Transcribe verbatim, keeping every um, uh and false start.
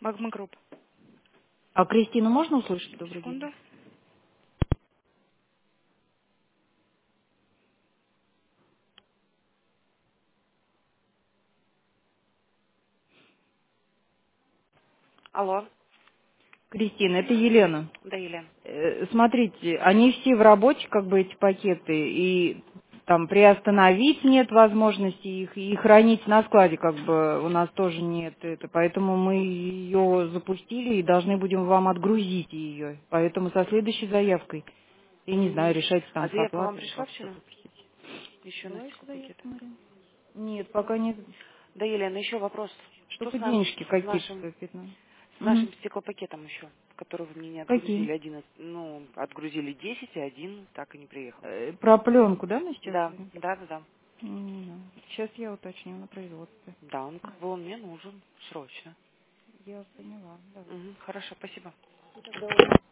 Магма Групп. А Кристину можно услышать? Добрый день. Секунду. Алло. Кристина, это Елена. Да, Елена. Э, Смотрите, они все в работе, как бы эти пакеты, и там приостановить нет возможности их, и хранить на складе, как бы у нас тоже нет это, поэтому мы ее запустили и должны будем вам отгрузить ее, поэтому со следующей заявкой, я не знаю, Угу. решайте А там с заявка вам оплатой или пришла как что вчера? попросить. Еще на Давайте стеклопакет. заявку, Марина. Нет, пока нет. Да, Елена, еще вопрос. Что с Только нами, денежки с какие-то нашим, стоят пятнадцать. с Мгм. нашим стеклопакетом еще, который вы мне не Какие? отгрузили? Один, ну, отгрузили десять, и один так и не приехал. Э, Про пленку, да, мы сейчас Да, говорим? да, да, да. Не знаю. Сейчас я уточню на производстве. Да, он как бы он мне нужен срочно. Я поняла. Давай. Угу. Хорошо, спасибо. Тогда